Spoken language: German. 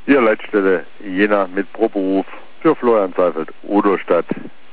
Ihr Leitstelle Jena mit Proberuf für Florian Seifert, Oderstadt.